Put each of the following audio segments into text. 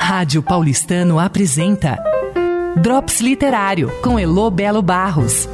Rádio Paulistano apresenta Drops Literário, com Elô Belo Barros.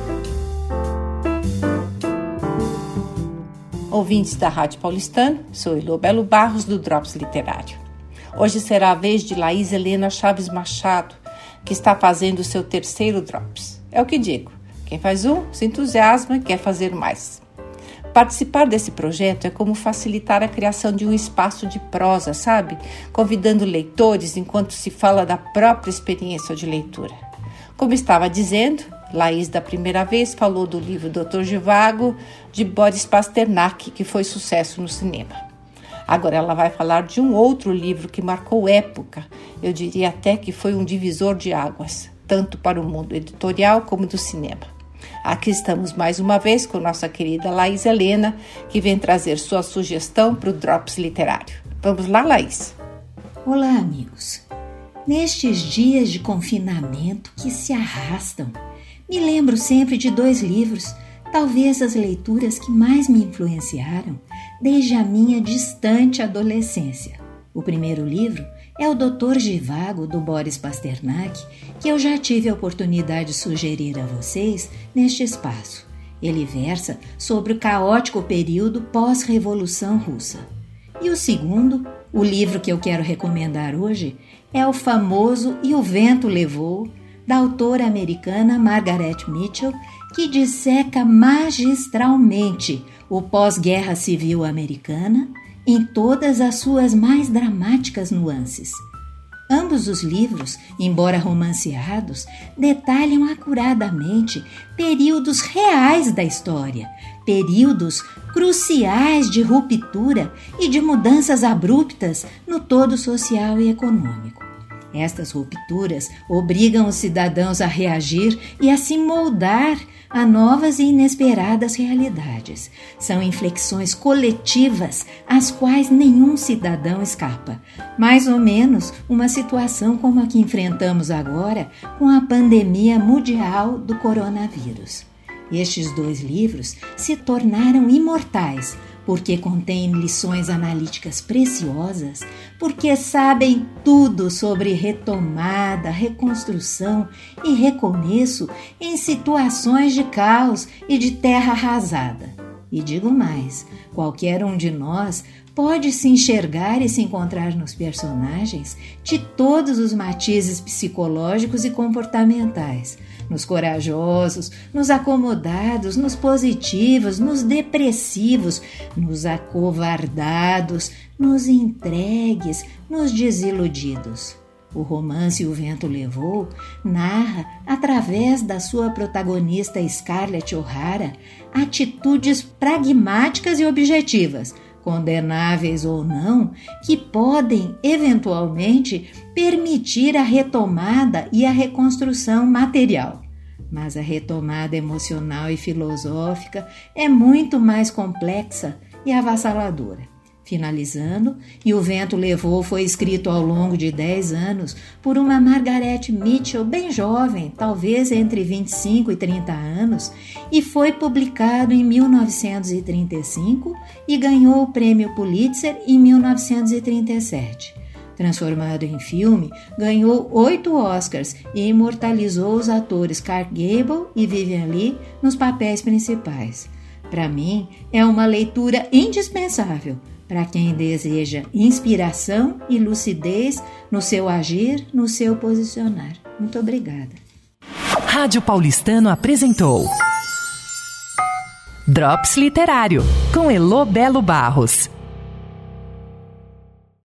Ouvintes da Rádio Paulistano, sou Elô Belo Barros do Drops Literário. Hoje será a vez de Laís Helena Chaves Machado, que está fazendo o seu terceiro Drops. É o que digo, quem faz um se entusiasma e quer fazer mais. Participar desse projeto é como facilitar a criação de um espaço de prosa, sabe? Convidando leitores enquanto se fala da própria experiência de leitura. Como estava dizendo, Laís da primeira vez falou do livro Dr. Zhivago, de Boris Pasternak, que foi sucesso no cinema. Agora ela vai falar de um outro livro que marcou época, eu diria até que foi um divisor de águas, tanto para o mundo editorial como do cinema. Aqui estamos mais uma vez com nossa querida Laís Helena, que vem trazer sua sugestão para o Drops Literário. Vamos lá, Laís? Olá, amigos. Nestes dias de confinamento que se arrastam, me lembro sempre de 2 livros, talvez as leituras que mais me influenciaram desde a minha distante adolescência. O primeiro livro é o Dr. Zhivago, do Boris Pasternak, que eu já tive a oportunidade de sugerir a vocês neste espaço. Ele versa sobre o caótico período pós-Revolução Russa. E o segundo, o livro que eu quero recomendar hoje, é o famoso E o Vento Levou, da autora americana Margaret Mitchell, que disseca magistralmente o pós-guerra civil americana em todas as suas mais dramáticas nuances. Ambos os livros, embora romanceados, detalham acuradamente períodos reais da história, períodos cruciais de ruptura e de mudanças abruptas no todo social e econômico. Estas rupturas obrigam os cidadãos a reagir e a se moldar a novas e inesperadas realidades. São inflexões coletivas às quais nenhum cidadão escapa. Mais ou menos uma situação como a que enfrentamos agora com a pandemia mundial do coronavírus. Estes 2 livros se tornaram imortais porque contêm lições analíticas preciosas, porque sabem tudo sobre retomada, reconstrução e recomeço em situações de caos e de terra arrasada. E digo mais, qualquer um de nós pode se enxergar e se encontrar nos personagens de todos os matizes psicológicos e comportamentais, nos corajosos, nos acomodados, nos positivos, nos depressivos, nos acovardados, nos entregues, nos desiludidos. O romance O Vento Levou narra, através da sua protagonista Scarlett O'Hara, atitudes pragmáticas e objetivas, condenáveis ou não, que podem, eventualmente, permitir a retomada e a reconstrução material. Mas a retomada emocional e filosófica é muito mais complexa e avassaladora. Finalizando, E o Vento Levou foi escrito ao longo de 10 anos por uma Margaret Mitchell bem jovem, talvez entre 25 e 30 anos, e foi publicado em 1935 e ganhou o Prêmio Pulitzer em 1937. Transformado em filme, ganhou 8 Oscars e imortalizou os atores Clark Gable e Vivien Leigh nos papéis principais. Para mim, é uma leitura indispensável para quem deseja inspiração e lucidez no seu agir, no seu posicionar. Muito obrigada. Rádio Paulistano apresentou Drops Literário, com Elô Belo Barros.